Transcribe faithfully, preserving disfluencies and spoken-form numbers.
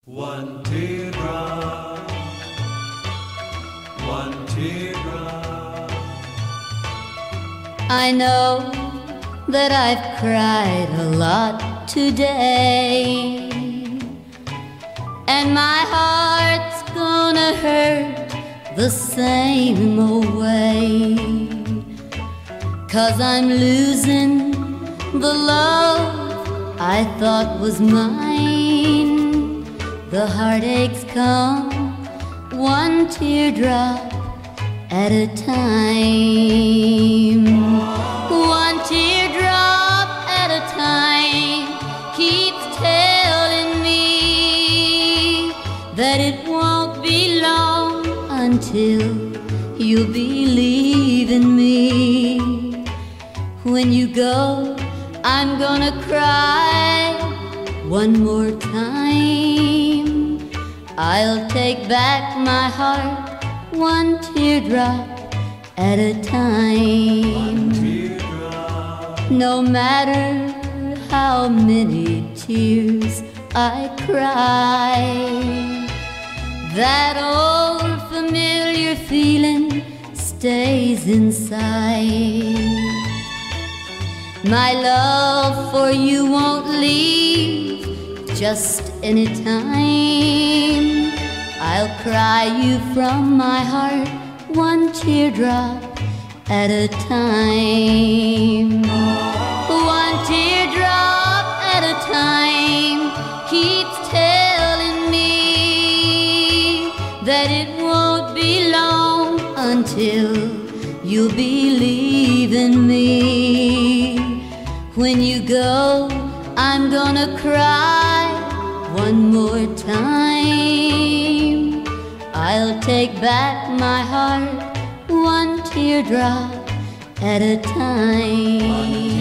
One teardrop, one teardrop. I know that I've cried a lot today, and my heart's gonna hurt the same old way, 'cause I'm losing the love I thought was mine. The heartaches come one teardrop at a time. One teardrop at a time keeps telling me that it won't be long until you'll be leaving me. When you go, I'm gonna cry one more time. I'll take back my heart one teardrop at a time. No matter how many tears I cry, that old familiar feeling stays inside. My love for you won't leave just any time. I'll cry you from my heart one teardrop at a time. One teardrop at a time keeps telling me that it won't be long until you'll be leaving me. When you go, I'm gonna cry one more time. I'll take back my heart one teardrop at a time.